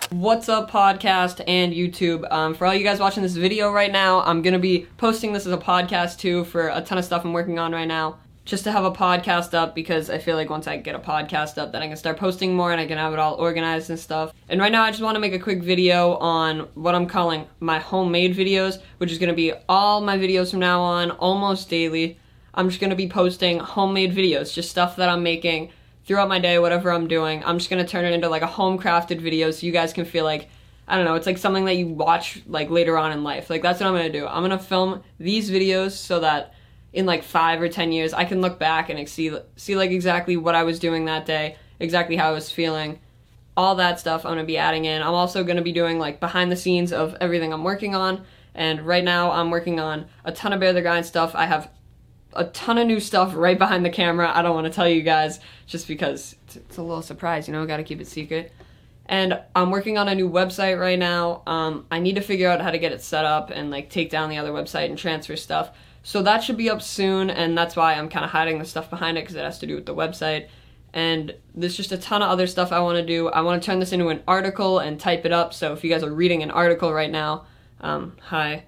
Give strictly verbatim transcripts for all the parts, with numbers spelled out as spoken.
What's up, podcast and YouTube? Um, for all you guys watching this video right now, I'm gonna be posting this as a podcast too for a ton of stuff I'm working on right now. Just to have a podcast up, because I feel like once I get a podcast up, then I can start posting more and I can have it all organized and stuff. And right now I just want to make a quick video on what I'm calling my homemade videos, which is gonna be all my videos from now on, almost daily. I'm just gonna be posting homemade videos, just stuff that I'm making throughout my day, whatever I'm doing. I'm just gonna turn it into like a home crafted video so you guys can feel like, I don't know, it's like something that you watch like later on in life. Like that's what I'm gonna do. I'm gonna film these videos so that in like five or ten years I can look back and see, see like exactly what I was doing that day, exactly how I was feeling, all that stuff I'm gonna be adding in. I'm also gonna be doing like behind the scenes of everything I'm working on, and right now I'm working on a ton of Bear the Grind stuff. I have a ton of new stuff right behind the camera. I don't want to tell you guys just because it's, it's a little surprise, you know, gotta keep it secret. And I'm working on a new website right now. Um, I need to figure out how to get it set up and like take down the other website and transfer stuff. So that should be up soon, and that's why I'm kind of hiding the stuff behind it, because it has to do with the website. And there's just a ton of other stuff I want to do. I want to turn this into an article and type it up, so if you guys are reading an article right now, um, hi.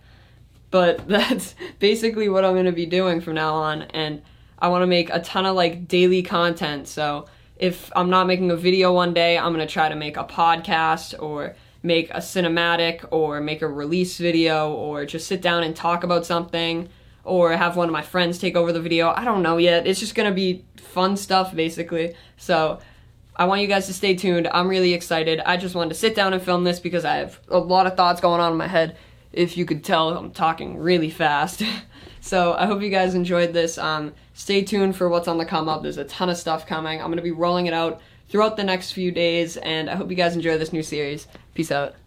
But that's basically what I'm going to be doing from now on, and I want to make a ton of like daily content. So if I'm not making a video one day, I'm going to try to make a podcast or make a cinematic or make a release video or just sit down and talk about something or have one of my friends take over the video. I don't know yet. It's just going to be fun stuff basically. So I want you guys to stay tuned. I'm really excited. I just wanted to sit down and film this because I have a lot of thoughts going on in my head. If you could tell, I'm talking really fast. So I hope you guys enjoyed this. Um, stay tuned for what's on the come up. There's a ton of stuff coming. I'm going to be rolling it out throughout the next few days, and I hope you guys enjoy this new series. Peace out.